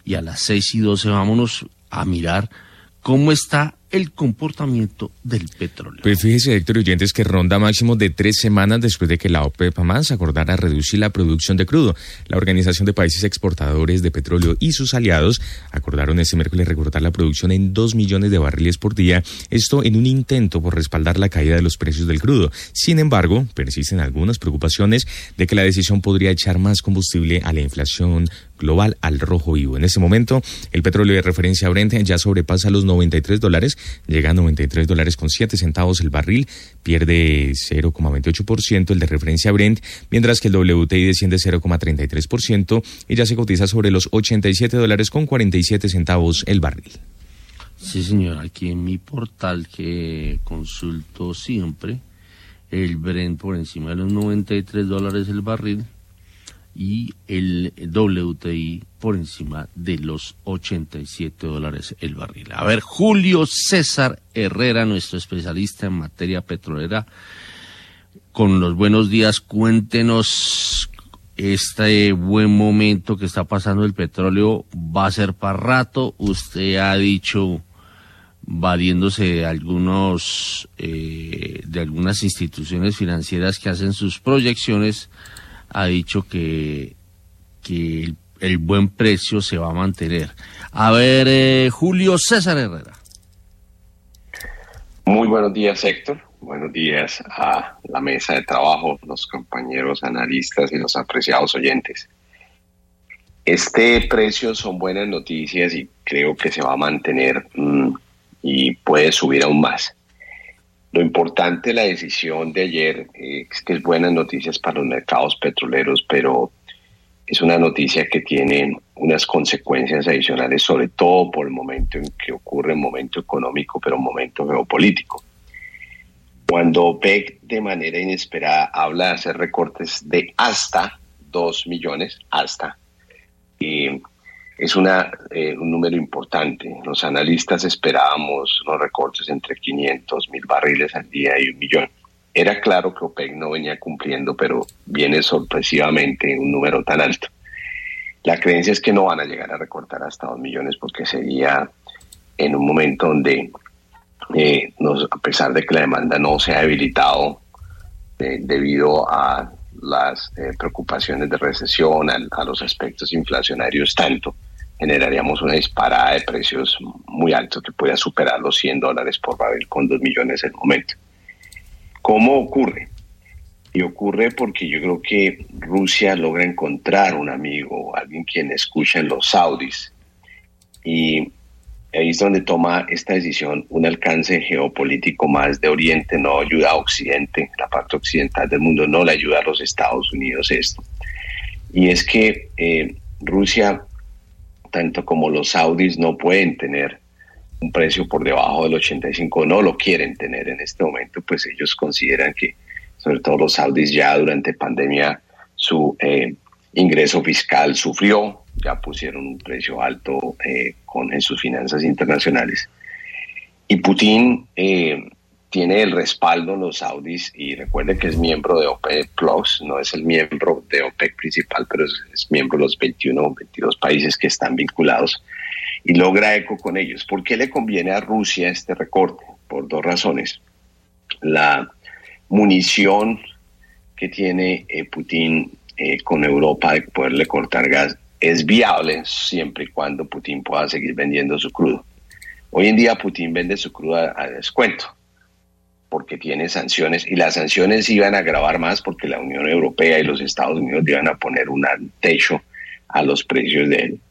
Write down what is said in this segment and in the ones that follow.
y a las 6:12 vámonos a mirar cómo está el comportamiento del petróleo. Pues fíjese, Héctor, oyentes, que ronda máximo de 3 semanas después de que la OPEP+ acordara reducir la producción de crudo. La Organización de Países Exportadores de Petróleo y sus aliados acordaron este miércoles recortar la producción en 2 millones de barriles por día, esto en un intento por respaldar la caída de los precios del crudo. Sin embargo, persisten algunas preocupaciones de que la decisión podría echar más combustible a la inflación global al rojo vivo. En este momento, el petróleo de referencia Brent ya sobrepasa los $93, llega a $93.07 el barril, pierde 0,28% el de referencia Brent, mientras que el WTI desciende 0,33% y ya se cotiza sobre los $87.47 el barril. Sí, señor, aquí en mi portal que consulto siempre, el Brent por encima de los $93 el barril, y el WTI por encima de los $87 el barril. A ver, Julio César Herrera, nuestro especialista en materia petrolera, con los buenos días, cuéntenos, este buen momento que está pasando el petróleo, ¿va a ser para rato? Usted ha dicho, valiéndose de algunas instituciones financieras que hacen sus proyecciones, ha dicho que el buen precio se va a mantener. A ver, Julio César Herrera. Muy buenos días, Héctor. Buenos días a la mesa de trabajo, los compañeros analistas y los apreciados oyentes. Este precio son buenas noticias y creo que se va a mantener y puede subir aún más. Lo importante de la decisión de ayer es que es buenas noticias para los mercados petroleros, pero es una noticia que tiene unas consecuencias adicionales, sobre todo por el momento en que ocurre, el momento económico, pero un momento geopolítico. Cuando OPEC de manera inesperada habla de hacer recortes de hasta 2 millones, es un número importante. Los analistas esperábamos los recortes entre 500,000 barriles al día y 1 millón. Era claro que OPEC no venía cumpliendo, pero viene sorpresivamente un número tan alto. La creencia es que no van a llegar a recortar hasta 2 millones porque sería en un momento donde, a pesar de que la demanda no se ha debilitado debido a las preocupaciones de recesión, a los aspectos inflacionarios tanto, generaríamos una disparada de precios muy altos que pueda superar los $100 por barril con 2 millones en el momento. ¿Cómo ocurre? Y ocurre porque yo creo que Rusia logra encontrar un amigo, alguien quien escucha en los saudis, y ahí es donde toma esta decisión un alcance geopolítico más de Oriente, no ayuda a Occidente, la parte occidental del mundo no le ayuda a los Estados Unidos esto. Y es que Rusia, tanto como los saudis, no pueden tener un precio por debajo del 85, no lo quieren tener en este momento, pues ellos consideran que, sobre todo los saudis, ya durante pandemia su ingreso fiscal sufrió, ya pusieron un precio alto en sus finanzas internacionales. Y Putin tiene el respaldo en los saudis, y recuerden que es miembro de OPEC Plus, no es el miembro de OPEC principal, pero es miembro de los 21 o 22 países que están vinculados, y logra eco con ellos. ¿Por qué le conviene a Rusia este recorte? Por 2 razones. La munición que tiene Putin con Europa de poderle cortar gas es viable siempre y cuando Putin pueda seguir vendiendo su crudo. Hoy en día Putin vende su crudo a descuento porque tiene sanciones, y las sanciones iban a agravar más porque la Unión Europea y los Estados Unidos iban a poner un techo a los precios de él.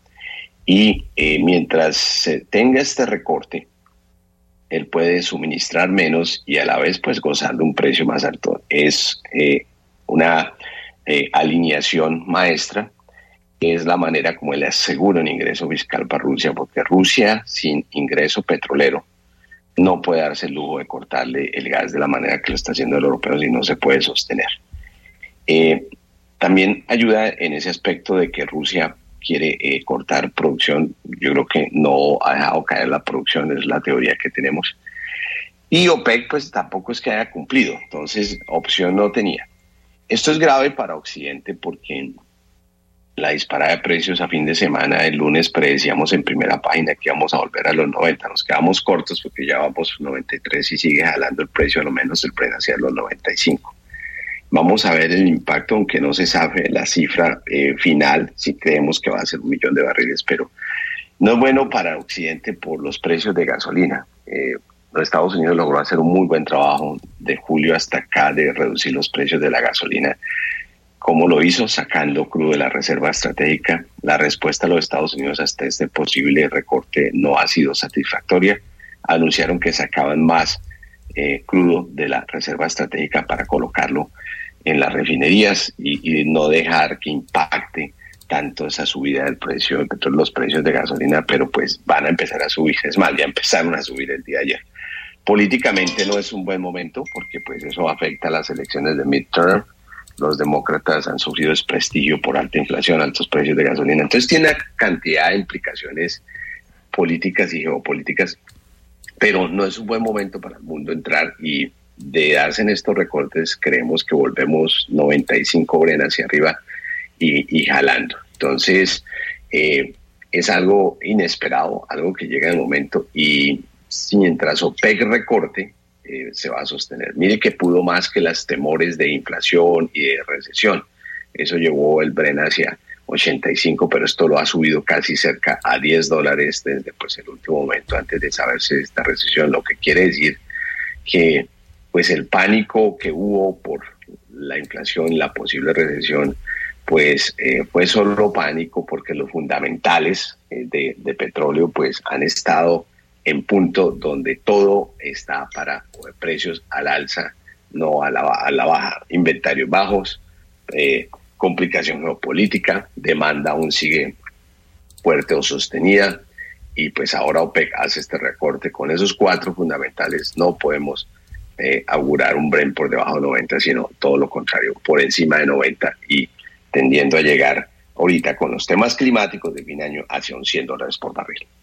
Y mientras se tenga este recorte, él puede suministrar menos y a la vez pues gozar de un precio más alto. Es una alineación maestra, que es la manera como él asegura un ingreso fiscal para Rusia, porque Rusia sin ingreso petrolero no puede darse el lujo de cortarle el gas de la manera que lo está haciendo el europeo, si no se puede sostener. También ayuda en ese aspecto de que Rusia quiere cortar producción. Yo creo que no ha dejado caer la producción, es la teoría que tenemos. Y OPEC pues tampoco es que haya cumplido, entonces opción no tenía. Esto es grave para Occidente porque la disparada de precios a fin de semana. El lunes predecíamos en primera página que íbamos a volver a los 90. Nos quedamos cortos porque ya vamos 93 y sigue jalando el precio, a lo menos el Brent hacia los 95. Vamos a ver el impacto, aunque no se sabe la cifra final, si creemos que va a ser 1 millón de barriles, pero no es bueno para Occidente por los precios de gasolina. Los Estados Unidos logró hacer un muy buen trabajo de julio hasta acá de reducir los precios de la gasolina. ¿Cómo lo hizo? Sacando crudo de la reserva estratégica. La respuesta de los Estados Unidos hasta este posible recorte no ha sido satisfactoria. Anunciaron que sacaban más crudo de la reserva estratégica para colocarlo en las refinerías y no dejar que impacte tanto esa subida del precio del petróleo, los precios de gasolina, pero pues van a empezar a subir. Es más, ya empezaron a subir el día de ayer. Políticamente no es un buen momento porque pues eso afecta a las elecciones de midterm. Los demócratas han sufrido desprestigio por alta inflación, altos precios de gasolina. Entonces tiene una cantidad de implicaciones políticas y geopolíticas, pero no es un buen momento para el mundo entrar, y de darse en estos recortes creemos que volvemos 95 Brent hacia arriba y jalando. Entonces es algo inesperado, algo que llega en el momento, y mientras OPEC recorte, se va a sostener. Mire que pudo más que los temores de inflación y de recesión. Eso llevó el Brent hacia 85, pero esto lo ha subido casi cerca a $10 desde pues el último momento antes de saberse de esta recesión, lo que quiere decir que pues el pánico que hubo por la inflación, la posible recesión, pues fue solo pánico, porque los fundamentales de petróleo pues han estado en punto donde todo está para precios al alza, no a la baja. Inventarios bajos, complicación geopolítica, demanda aún sigue fuerte o sostenida, y pues ahora OPEC hace este recorte. Con esos 4 fundamentales no podemos augurar un Brent por debajo de 90, sino todo lo contrario, por encima de 90 y tendiendo a llegar ahorita con los temas climáticos de fin de año hacia un $100 por barril.